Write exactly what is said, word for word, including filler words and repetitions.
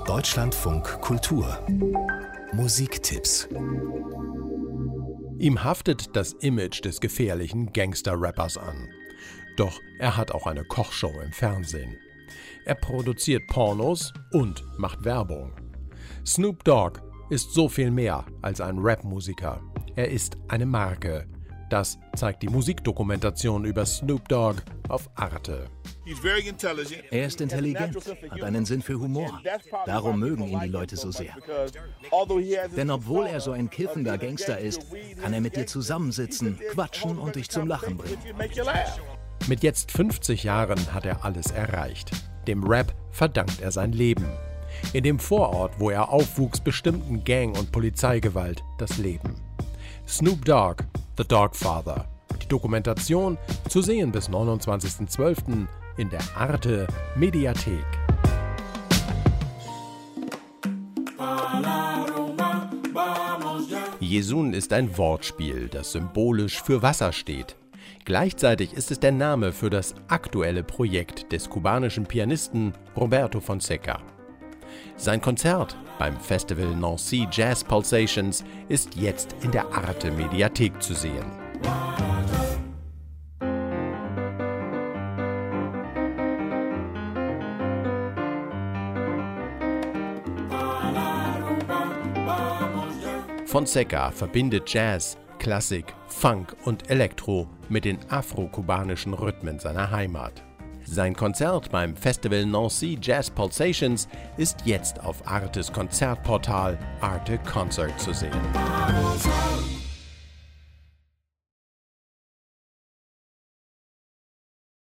Deutschlandfunk Kultur Musiktipps. Ihm haftet das Image des gefährlichen Gangster-Rappers an. Doch er hat auch eine Kochshow im Fernsehen. Er produziert Pornos und macht Werbung. Snoop Dogg ist so viel mehr als ein Rap-Musiker. Er ist eine Marke. Das zeigt die Musikdokumentation über Snoop Dogg auf Arte. Er ist intelligent, hat einen Sinn für Humor. Darum mögen ihn die Leute so sehr. Denn obwohl er so ein kiffender Gangster ist, kann er mit dir zusammensitzen, quatschen und dich zum Lachen bringen. Mit jetzt fünfzig Jahren hat er alles erreicht. Dem Rap verdankt er sein Leben. In dem Vorort, wo er aufwuchs, bestimmten Gang- und Polizeigewalt das Leben. Snoop Dogg, The Dogfather. Die Dokumentation zu sehen bis neunundzwanzigsten zwölften in der Arte Mediathek. Yesun ist ein Wortspiel, das symbolisch für Wasser steht. Gleichzeitig ist es der Name für das aktuelle Projekt des kubanischen Pianisten Roberto Fonseca. Sein Konzert beim Festival Nancy Jazz Pulsations ist jetzt in der Arte Mediathek zu sehen. Fonseca verbindet Jazz, Klassik, Funk und Elektro mit den afro-kubanischen Rhythmen seiner Heimat. Sein Konzert beim Festival Nancy Jazz Pulsations ist jetzt auf Artes Konzertportal Arte Concert zu sehen.